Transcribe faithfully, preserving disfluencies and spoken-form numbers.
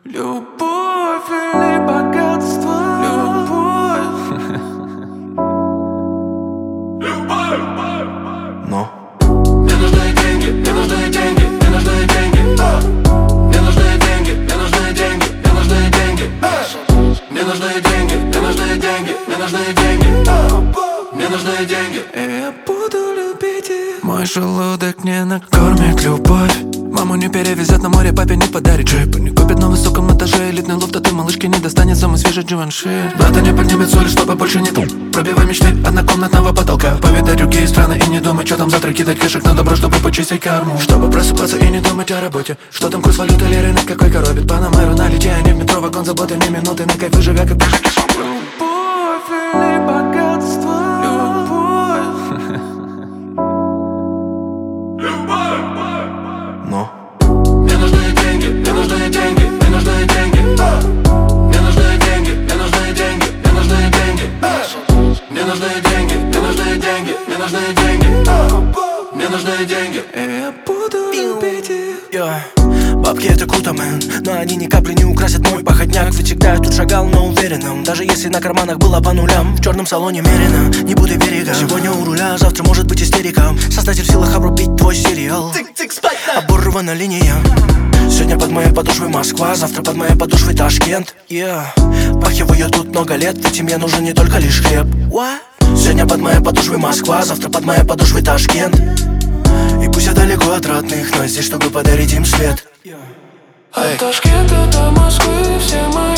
Любовь или богатство? Любовь. Любовь. Но мне нужны деньги, мне нужны деньги, мне нужны деньги. Мне нужны деньги, мне нужны деньги, мне нужны деньги. Мне нужны деньги, мне нужны деньги, мне нужны деньги. Мне нужны деньги, и я буду любить их. Мой желудок не накормит любовь. Маму не перевезет на море, папе не подарит джип. Не купит на высоком этаже элитный лофт, а ты малышке не достанет самый свежий Givenchy. Брата не поднимет соли, чтобы больше не тул. Пробивай мечты однокомнатного потолка. Повидай другие страны и не думай, что там завтра кидать кэшек на добро, чтобы почистить карму. Чтобы просыпаться и не думать о работе. Что там курс валюты или рынок какой коробит. Панамеру налетя, а не в метро, вагон заботы, не минуты. На кайфы живя, как пешки. Любовь или богатство? Но мне нужны деньги, мне нужны деньги, мне нужны деньги. Мне нужны деньги, мне нужны деньги, мне нужны деньги. Мне нужны деньги, мне нужны деньги, мне нужны деньги. Мне нужны деньги, и я буду любить их. Yeah. Бабки это круто, мэн, но они ни капли не украсят мой походняк. Ведь всегда я тут шагал на уверенном, даже если на карманах было по нулям. В черном салоне мерено, не буду берега. Сегодня у руля, завтра может быть истерика. Создатель в силах обрубить твой сериал. Оборвана линия. Сегодня под моей подошвой Москва, завтра под моей подошвой Ташкент. Yeah. Пахиваю тут много лет, ведь семье нужен не только лишь хлеб. What? Сегодня под моей подошвой Москва, завтра под моей подошвой Ташкент. И пусть я далеко от родных, но здесь, чтобы подарить им свет. От Ташкента до Москвы все мои